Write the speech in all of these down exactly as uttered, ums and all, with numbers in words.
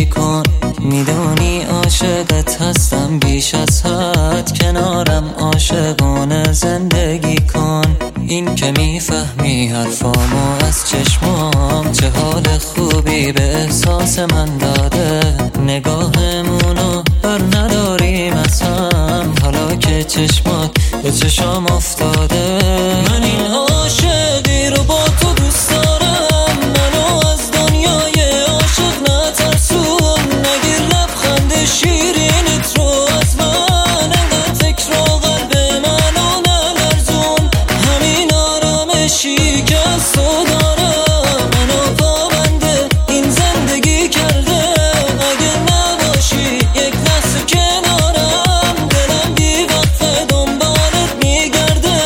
زندگی کن. میدونی عاشقت هستم بیش از حد، کنارم عاشقانه زندگی کن. این که میفهمی حرفامو از چشمام، چه حال خوبی به احساس من داده. نگاهمونو بر نداریم از هم، حالا که چشمات به چشام افتاده. من این عاشقی رو با تو دوست دارم، منو از دنیای عاشق نترسون. نگیر لبخند شیرینت رو از من، انقدر فکر و قلب منو نلرزون. همین آرامشی که از تو دارم منو پابنده این زندگی کرده. اگه نباشی یک لحظه کنارم، دلم بی وقت دنبالت میگرده.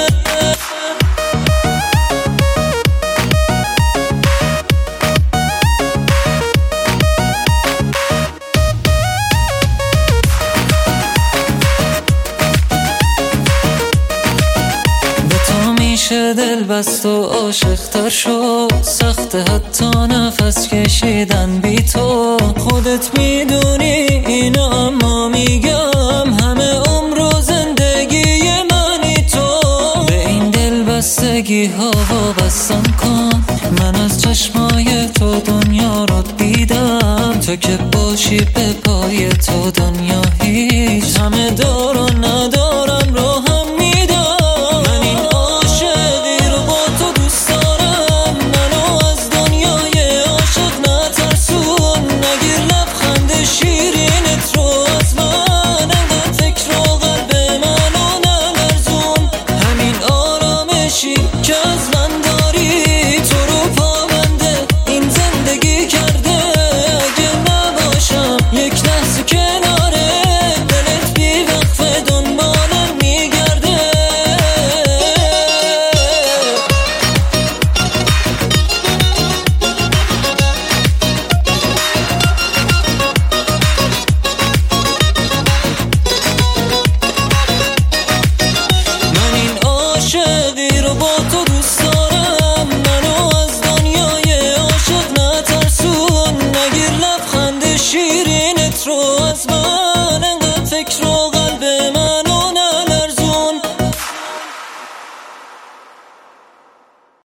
به تو میشه دل بست و عاشق تر شد، سخت حتی نفس کشیدن بی تو. خودت میدونی اینو اما میگم، همه عمر و زندگی منی تو. به این دل بستگی ها وابستم کن، من از چشمای تو دنیا رو دیدم. تو که باشی به پای تو دنیا هیچ، همه دار و ندارم رو هم میدم. من این عاشقی رو با تو دوست دارم، منو از دنیای عاشق نترسون. نگیر لبخند شیرینت رو از من، انقدر فکر و قلب منو نلرزون. همین آرامشی که از من داری، تو رو پابنده این زندگی کرده. اگه نباشم یک لحظه کناره، دلت بی وقفه دنبالم میگرده. من این عاشقی رو با تو دوست دارم، منو از دنیای عاشق نترسون. نگیر لبخند شیرینت رو از من.